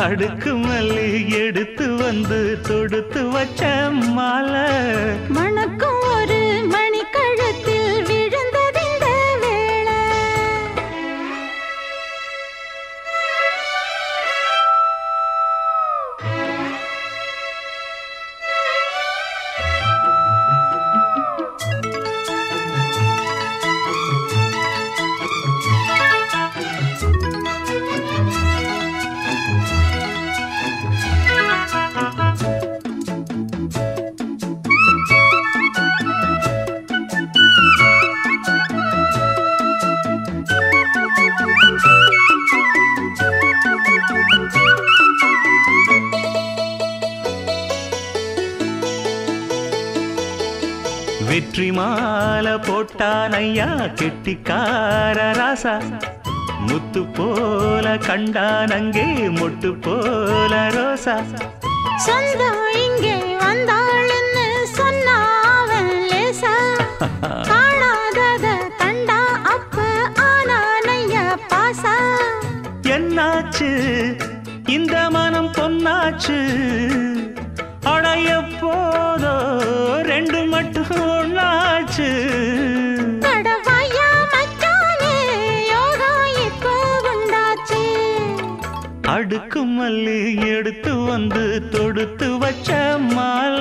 அடுக்கு மல்லி எடுத்து வந்து தொடுத்து வச்ச மாலை மணக்கும் ஒரு மணி கழுத்தில் விழுந்ததிந்த வேளை வெற்றி மாலை போட்டான் ஐயா கெட்டிக்கார ராசா முத்து போல கண்டான் அங்கே மொட்டு போல ரோசா சொந்தம் இங்கே வந்தாள்னு சொன்னாவன் லேசா காணாதத கண்டா அப்ப ஆனானைய பாசா என்னாச்சு இந்த மனம் பொன்னாச்சு அடைய போதோ ரெண்டு மட்டும் ஒண்ணாச்சு கடவாயா மச்சானே யோகா இப்போ உண்டாச்சு அடுக்கு மல்லி எடுத்து வந்து தொடுத்து வச்ச மாலை